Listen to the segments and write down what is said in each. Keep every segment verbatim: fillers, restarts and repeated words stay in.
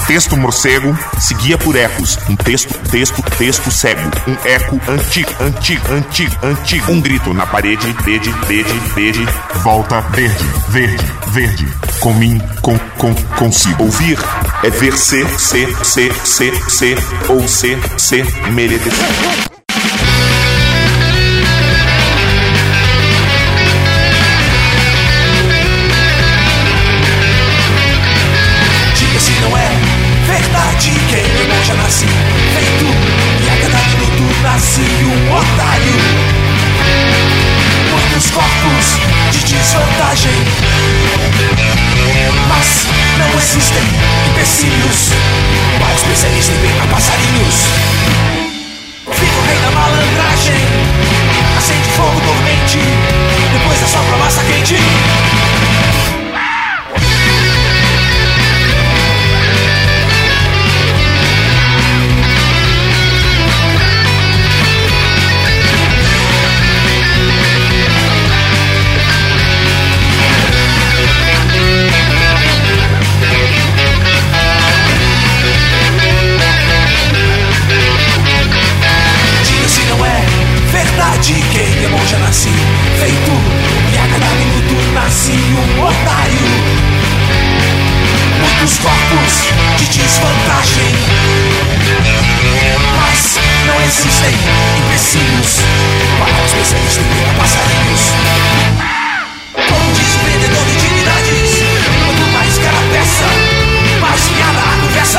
Texto morcego seguia por ecos. Um texto, texto, texto cego. Um eco antigo, antigo, antigo, antigo. Um grito na parede, verde, verde, verde. Volta, verde, verde, verde. Com mim, com, com, consigo. Ouvir é ver se, se, se, se, se, ou se, se, melhede. Já nasci feito e a cada minuto nasci um otário. Muitos corpos de desvantagem, mas não existem empecilhos para especialistas em pegar passarinhos. Fica o rei da malandragem, acende fogo dormente, depois assopra massa quente. Quem é já nasci feito e a cada minuto nasci um otário. Muitos corpos de desvantagem, mas não existem empecilhos para os especialistas em pegar passarinhos. Como diz o vendedor de dignidades, quanto mais cara a peça, mais fiada a conversa.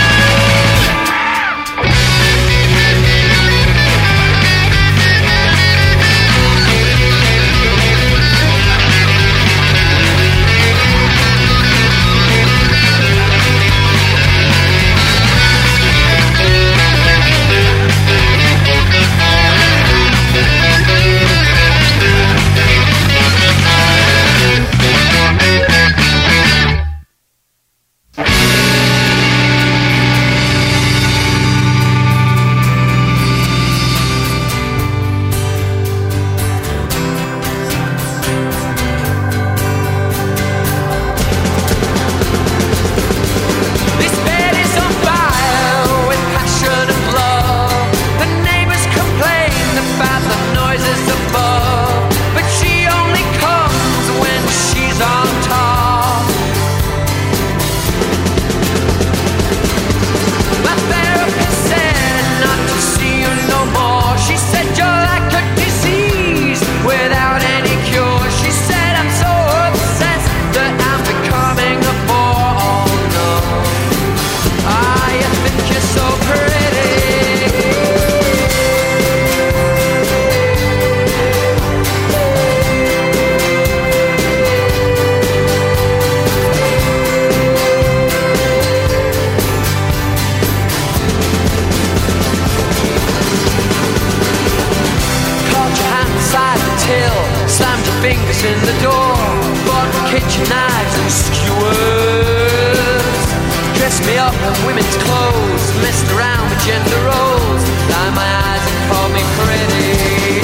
in the door, bought kitchen knives and skewers, dressed me up in women's clothes, messed around with gender roles, lined my eyes and called me pretty.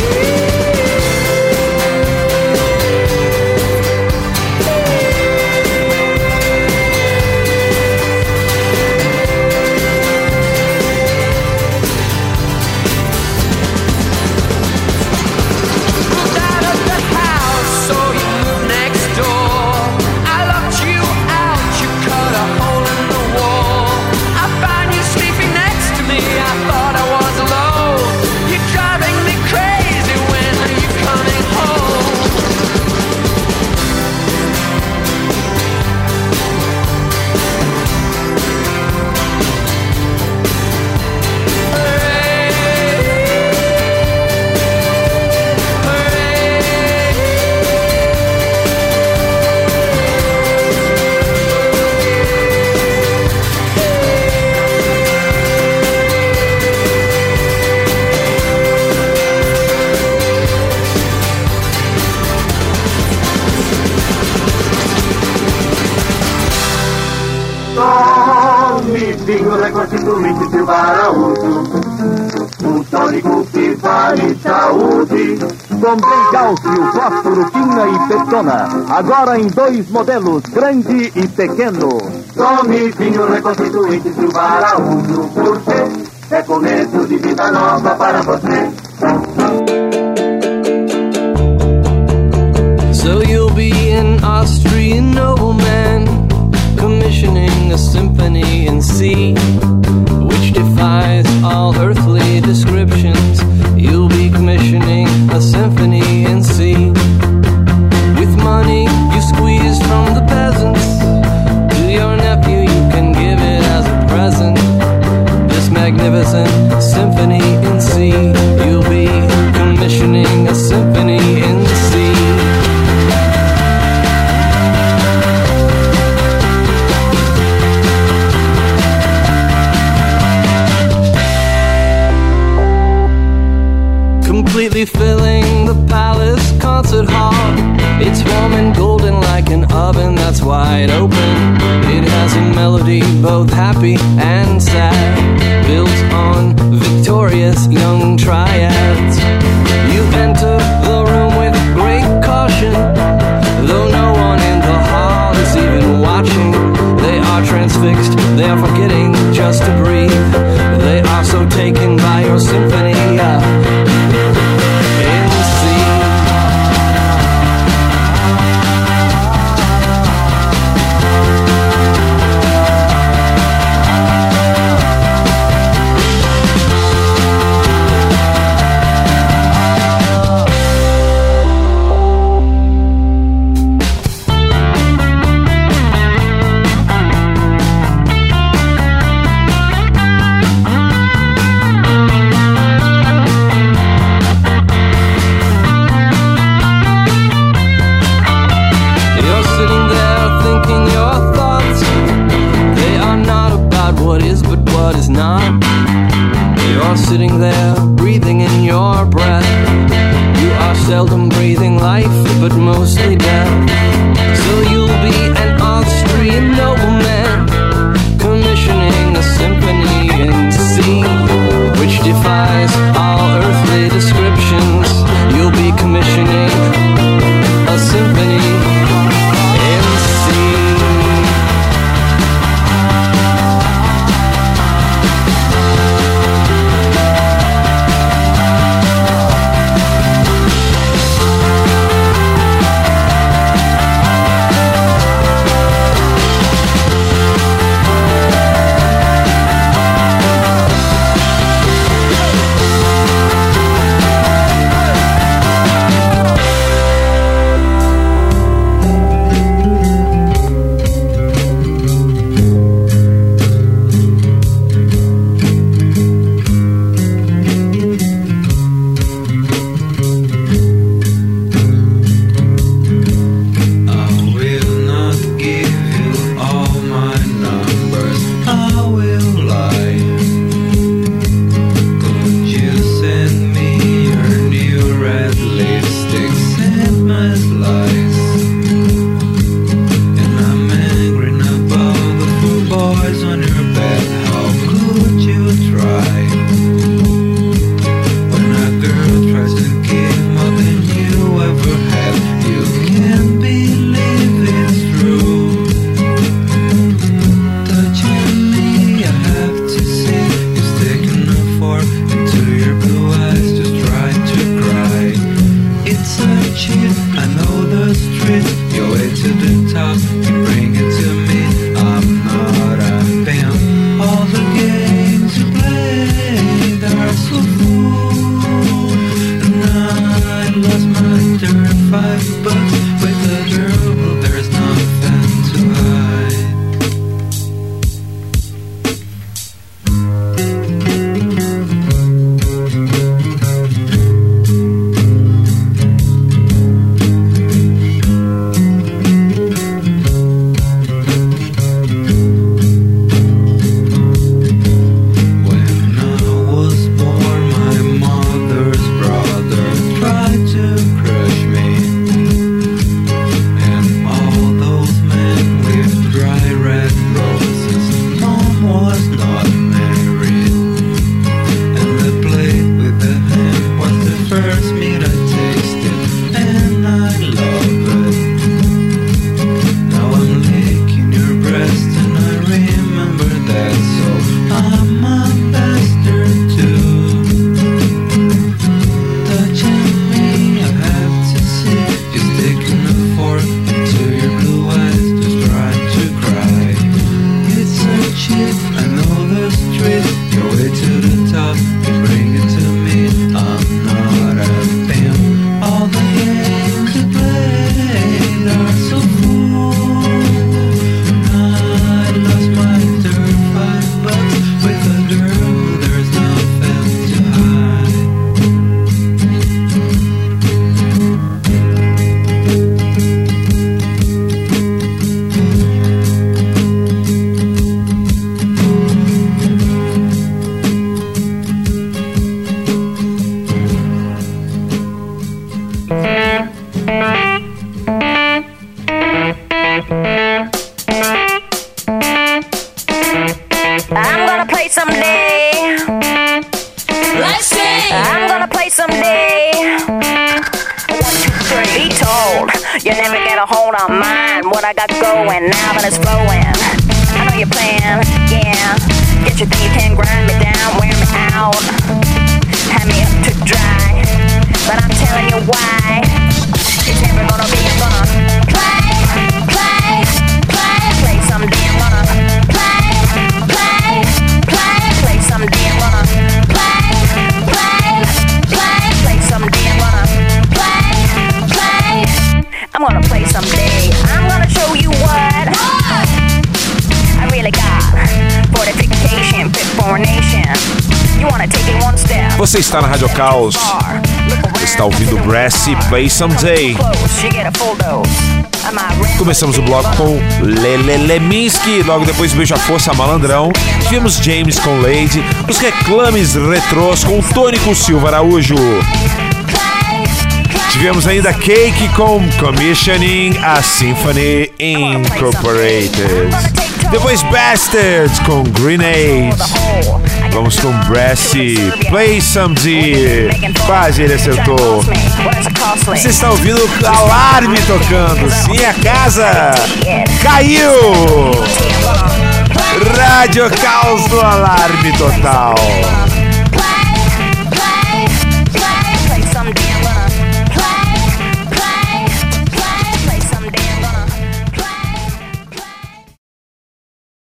Vírgula constituinte de Baraúdo, um tônico que vale saúde. Comprei Gálcio, Fósforo, Quina e Petona. Agora em dois modelos, grande e pequeno. Tome vinho reconstituinte Silvara Uno por ser. É começo de vida nova para você. So you'll be an Austrian nobleman, commissioning a symphony in C, which defies all earthly descriptions. You'll be commissioning a symphony in C. With money you squeeze from the peasants, to your nephew you can give it as a present. This magnificent symphony in C. You'll be commissioning a symphony in C. Completely filling the palace concert hall. It's warm and golden like an oven that's wide open. It has a melody both happy and sad, built on victorious young triads. You enter the room with great caution, though no one in the hall is even watching. They are transfixed, they are forgetting just to breathe. They are so taken by your symphony. Uh, sitting there, breathing in your breath. You are seldom breathing life, but mostly death. So you'll be an Austrian nobleman, commissioning a symphony in C, which defies all earthly descriptions. You'll be commissioning a symphony in C. someday. Let's see. I'm gonna play someday. One, two, three. Be told, you never get a hold on mine. What I got going now that it's flowing. I know your plan, yeah. Get your thing, you can grind me down, wear me out, hand me up to dry. But I'm telling you why. It's never gonna be. I'm gonna play, play, play, play someday. I'm gonna play, play, play, play someday. I'm gonna play, play, play, play someday. I'm gonna play, play. I'm gonna play someday. I'm gonna show you what I really got. Fortification, fit for a nation. You wanna take it one step. Você está na Rádio Caos. Está ouvindo Brassy Play Someday. Começamos o bloco com Lele Leminski, logo depois Beijo a Força Malandrão. Tivemos James com Lady, os Reclames Retrôs com Tônico Silva Araújo. Tivemos ainda Cake com Commissioning a Symphony Incorporated. Depois Bastards com Grenade. Vamos com Brassy Play Someday. Quase ele acertou. Você está ouvindo o alarme tocando. Sim, a casa caiu. Rádio Caos do Alarme Total.